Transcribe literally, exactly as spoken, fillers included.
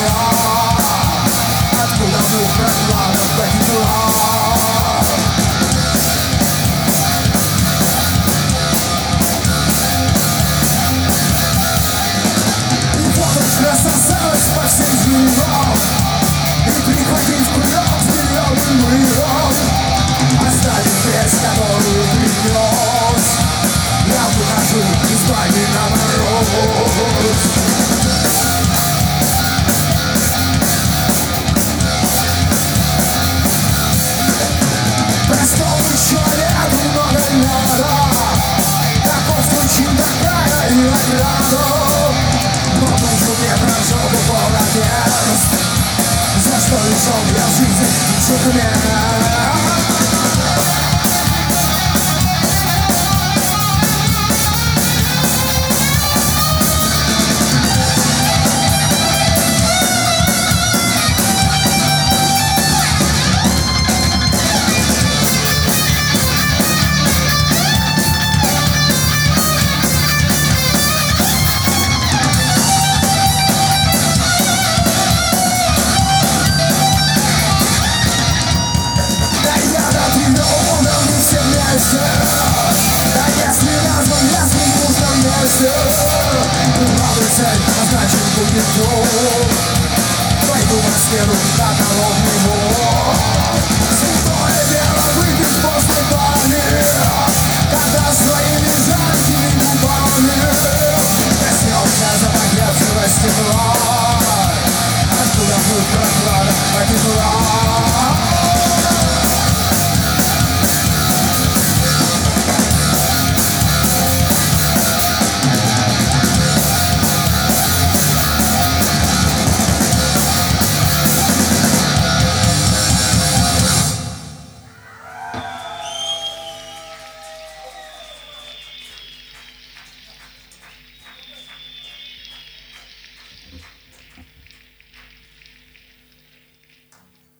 Откуда дух прокладов погибла? И вот уж рассосалась по всем жилам, и прихватить кулек с миллионным мылом, оставив вещь, которую принес. Я выхожу из бани на мороз. Простому человеку много не надо, таков случай, такая и награда. Но душу мне прошел бы полотенец, за что лишил я в жизни лучших мест. Да если разум, если в нужном месте, главный цель, а значит будет дом. Пойду на сферу до голодный вор. Святое дело выпить после бани, когда своими